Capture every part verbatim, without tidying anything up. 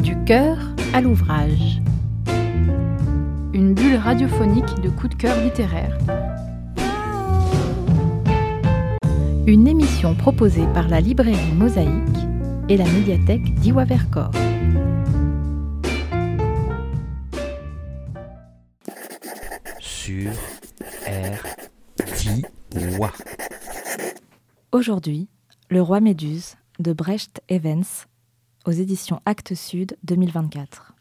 Du cœur à l'ouvrage. Une bulle radiophonique de coups de cœur littéraires. Une émission proposée par la librairie Mosaïque et la médiathèque d'Iwa Vercors. Sur R T-Wa. Aujourd'hui, Le Roi Méduse de Brecht Evans aux éditions Actes Sud deux mille vingt-quatre.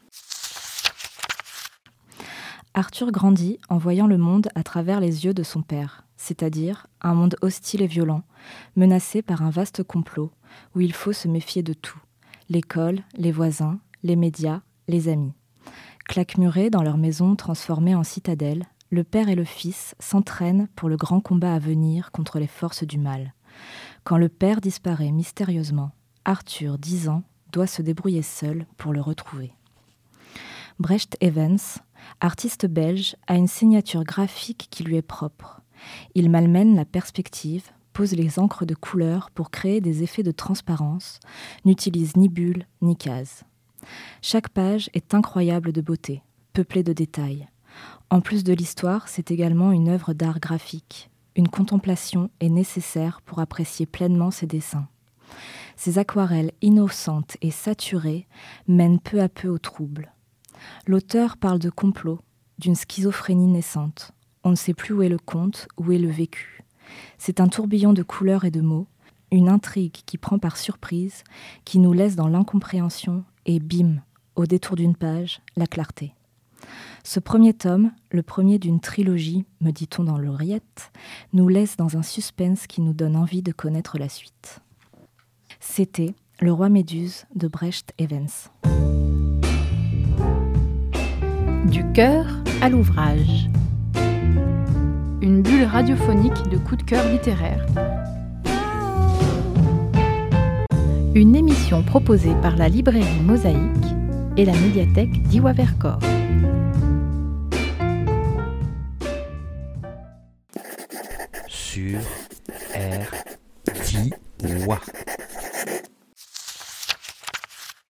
Arthur grandit en voyant le monde à travers les yeux de son père, c'est-à-dire un monde hostile et violent, menacé par un vaste complot où il faut se méfier de tout, l'école, les voisins, les médias, les amis. Claquemurés dans leur maison transformée en citadelle, le père et le fils s'entraînent pour le grand combat à venir contre les forces du mal. Quand le père disparaît mystérieusement, Arthur, dix ans, doit se débrouiller seul pour le retrouver. Brecht Evans, artiste belge, a une signature graphique qui lui est propre. Il malmène la perspective, pose les encres de couleur pour créer des effets de transparence, n'utilise ni bulles ni cases. Chaque page est incroyable de beauté, peuplée de détails. En plus de l'histoire, c'est également une œuvre d'art graphique. Une contemplation est nécessaire pour apprécier pleinement ses dessins. Ces aquarelles innocentes et saturées mènent peu à peu au trouble. L'auteur parle de complot, d'une schizophrénie naissante. On ne sait plus où est le conte, où est le vécu. C'est un tourbillon de couleurs et de mots, une intrigue qui prend par surprise, qui nous laisse dans l'incompréhension et bim, au détour d'une page, la clarté. Ce premier tome, le premier d'une trilogie, me dit-on dans l'oreillette, nous laisse dans un suspense qui nous donne envie de connaître la suite. C'était Le Roi Méduse de Brecht Evans. Du cœur à l'ouvrage. Une bulle radiophonique de coups de cœur littéraires. Une émission proposée par la librairie Mosaïque et la médiathèque d'Iwa Vercors. Sur R T-Wa.